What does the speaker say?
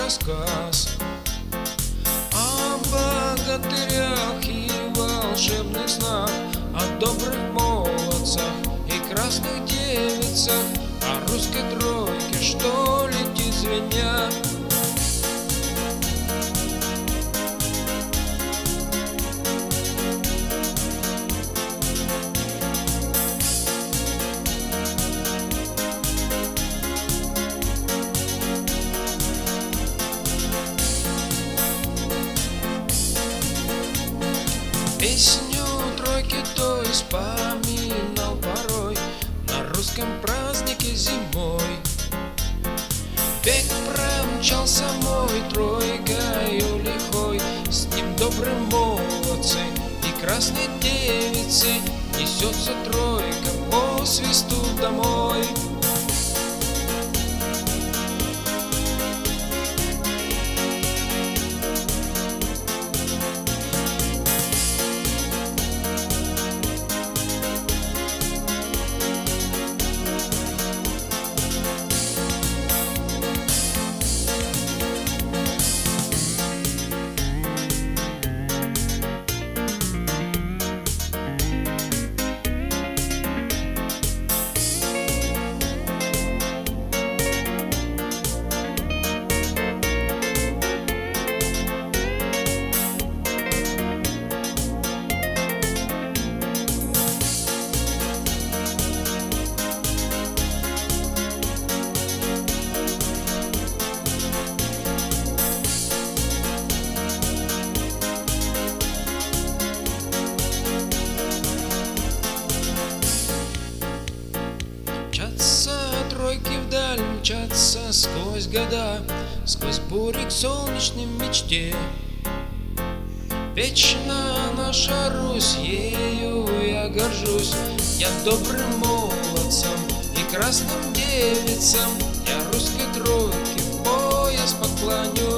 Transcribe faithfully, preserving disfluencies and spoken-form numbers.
рассказ о богатырях и волшебных снах, о добрых молодцах и красных девицах, о русской тройке, что летит звеня. Песню тройки то вспоминал порой на русском празднике зимой. Век промчался мой тройкою лихой, с ним добрые молодцы и красные девицы, несется тройка по свисту домой. Тройки вдаль мчатся сквозь года, сквозь бури к солнечной мечте. Вечно наша Русь, ею я горжусь. Я добрым молодцам и красным девицам, я русской тройке в пояс поклонюсь.